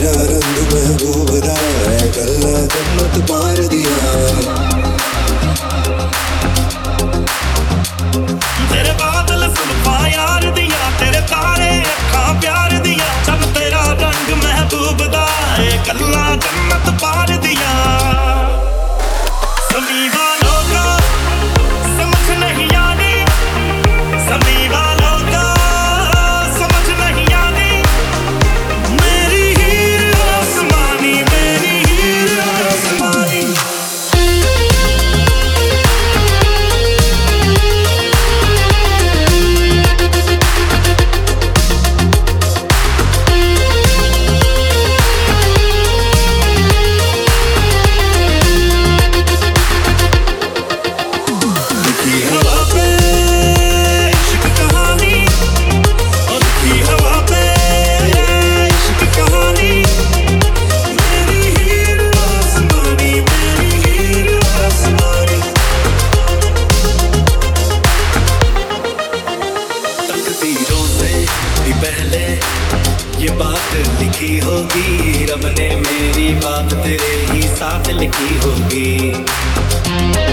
तेरा रंग महबूब दा है, गल्ला जन्नत पार दिया। तेरे बादल सुल्फा यार दिया, तेरे तारे अखा प्यार दिया। चल तेरा रंग महबूब दा है, गल्ला जन्नत पार दिया। सभी वालों का समझ नहीं आनी, सभी वालों का समझ नहीं आनी। मेरी हीर आसमानी, मेरी हीर आसमानी। पहले ये बात लिखी होगी, रब ने मेरी बात तेरे ही साथ लिखी होगी।